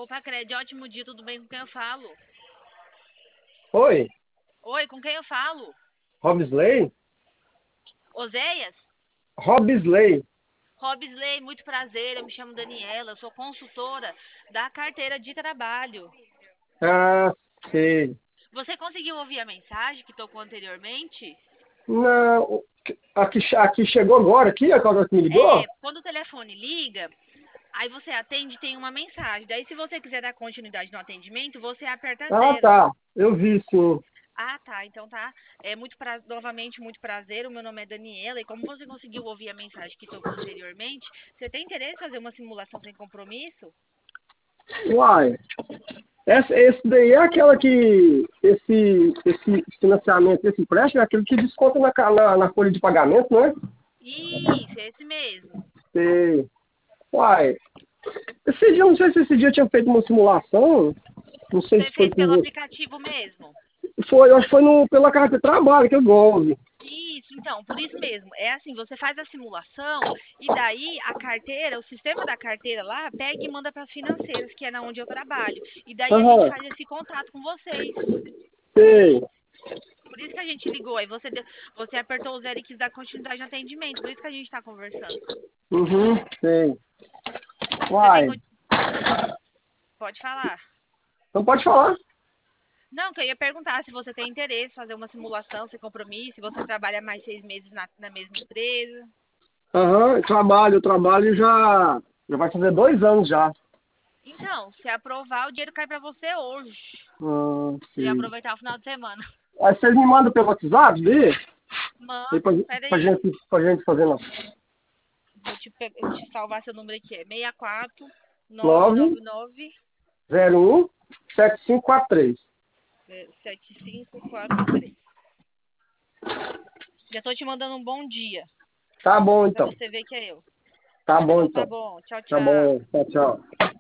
Opa, Cred, ótimo dia, tudo bem? Com quem eu falo? Oi, Oi, com quem eu falo? Robsley? Oséias? Robsley. Robsley, muito prazer, eu me chamo Daniela, eu sou consultora da carteira de trabalho. Ah, sei. Você conseguiu ouvir a mensagem que tocou anteriormente? Não, aqui chegou agora, aqui, a hora que me ligou? Quando o telefone liga, aí você atende, tem uma mensagem. Daí, se você quiser dar continuidade no atendimento, você aperta Ah, zero. tá. Eu vi, sim. Ah, tá. Então tá. Novamente, muito prazer. O meu nome é Daniela. E como você conseguiu ouvir a mensagem que tocou anteriormente, você tem interesse em fazer uma simulação sem compromisso? Uai, esse daí é aquela que, esse financiamento, esse empréstimo, é aquele que desconta na folha de pagamento, não é? Isso, é esse mesmo. Sei. Uai, esse dia, eu não sei se esse dia eu tinha feito uma simulação, não sei Você se foi fez com pelo você. aplicativo mesmo? Foi, eu acho que foi pela carta de trabalho que eu golpe. Isso, então, por isso mesmo. É assim, você faz a simulação e daí a carteira, o sistema da carteira lá, pega e manda para as financeiras, que é na onde eu trabalho. E daí a gente Aham, faz esse contato com vocês. sei. Por isso que a gente ligou. Aí você apertou o zero e quis dar continuidade no atendimento. Por isso que a gente está conversando. Uhum, sei. Você tem. Uai, Pode falar. então pode falar. Não, que eu ia perguntar se você tem interesse em fazer uma simulação sem compromisso, se você trabalha mais 6 meses na mesma empresa. Aham, eu trabalho já vai fazer 2 anos já. Então, se aprovar, o dinheiro cai pra você hoje. Ah, Se sim. aproveitar o final de semana. Aí vocês me mandam pelo WhatsApp dele? Aí Mano, pra peraí. gente, pra gente fazer lá. Vou te salvar seu número aqui. É 64 9 999 01 7543. 7543. Já tô te mandando um bom dia, Tá bom pra então. você ver que é eu. Tá bom Então tá então. bom. Tchau, Tá tchau. bom. Tchau, tchau.